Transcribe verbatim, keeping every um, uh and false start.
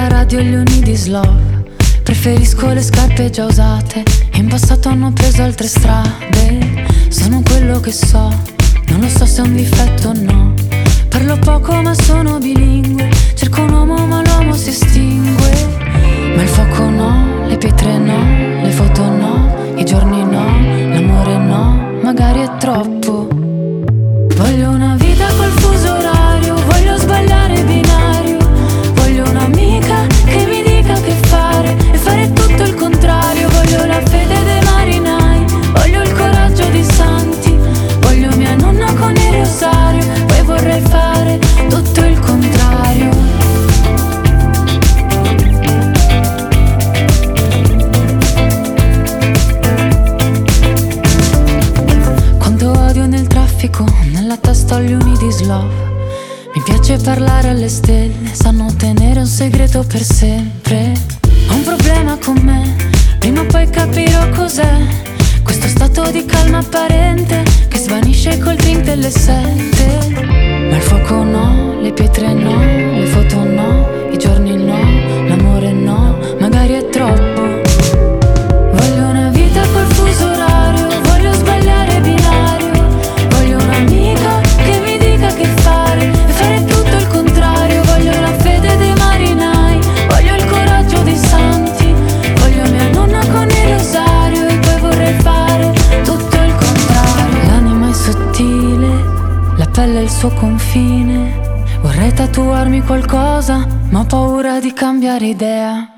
la radio e gli Unidis Love. Preferisco le scarpe già usate, in passato hanno preso altre strade. Sono quello che so, non lo so se è un difetto o no. Parlo poco ma sono bilingue, cerco un uomo ma l'uomo si estingue. Ma il fuoco no, le pietre no, le foto no, i giorni no, l'amore no, magari è troppo. Voglio una vita col fuso orario, voglio sbagliare binario. Voglio un'amica che mi dica che fare e fare tutto il contrario. Voglio la fede dei marinai, voglio il coraggio di santi. Voglio mia nonna con il rosario, poi vorrei fare tutto il contrario. Quanto odio nel traffico, nella testa ho gli Unidis Love. Mi piace parlare alle stelle, sanno tenere un segreto per sempre. Ho un problema con me, prima o poi capirò cos'è. Questo stato di calma apparente che svanisce col drink delle sette. Ma il fuoco no, le pietre no, le foto no, i giorni no, l'amore no, magari è troppo. Voglio una vita col fuso orario, voglio sbagliare binario. Voglio un'amica che mi dica che fare e fare tutto il contrario. Voglio la fede dei marinai, voglio il coraggio dei santi. Voglio mia nonna con il rosario e poi vorrei fare tutto il contrario. L'anima è sottile, la pelle è il suo confine. Vorrei tatuarmi qualcosa, ma ho paura di cambiare idea.